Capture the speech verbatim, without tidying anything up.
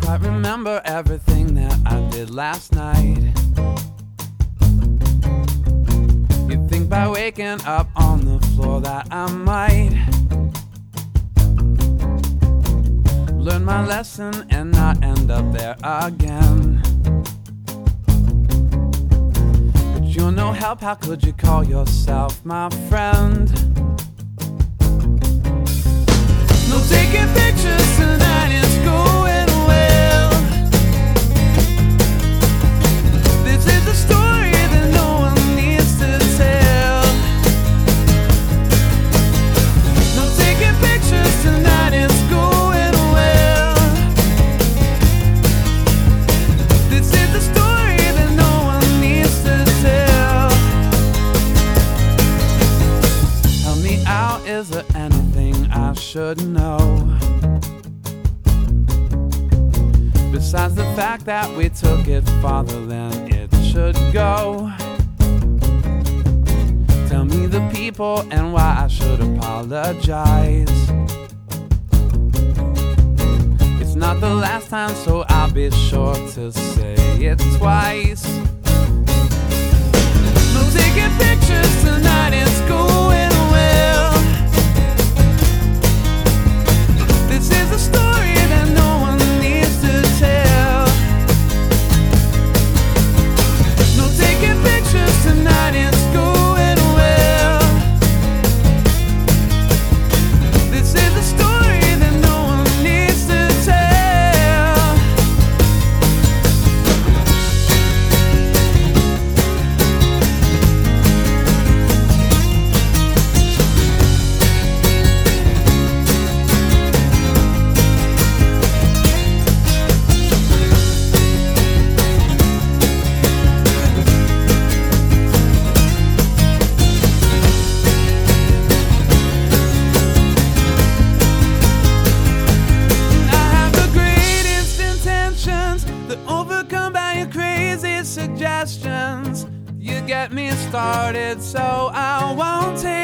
quite remember everything that I did last night. You'd think by waking up on the floor that I might learn my lesson and not end up there again. But you're no help, how could you call yourself my friend? No taking pictures tonight, it's going well. This is a story that no one needs to tell. No taking pictures tonight, it's going well. This is a story that no one needs to tell. Help me out, is there anything I should know? Besides the fact that we took it farther than it should go. Tell me the people and why I should apologize. It's not the last time, so I'll be sure to say it twice. No taking pictures tonight, it's going well. This is a story that no one needs to tell. No taking pictures tonight, it's going well. This is a story that no one needs to tell. Suggestions, you get me started, so I won't take